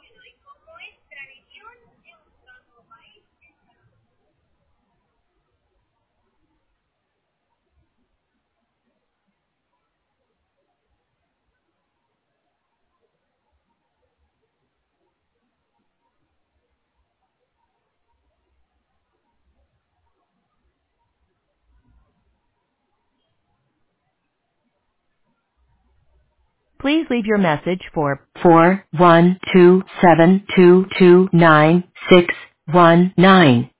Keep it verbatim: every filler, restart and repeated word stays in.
Please leave your message for four one two seven two two nine six one nine.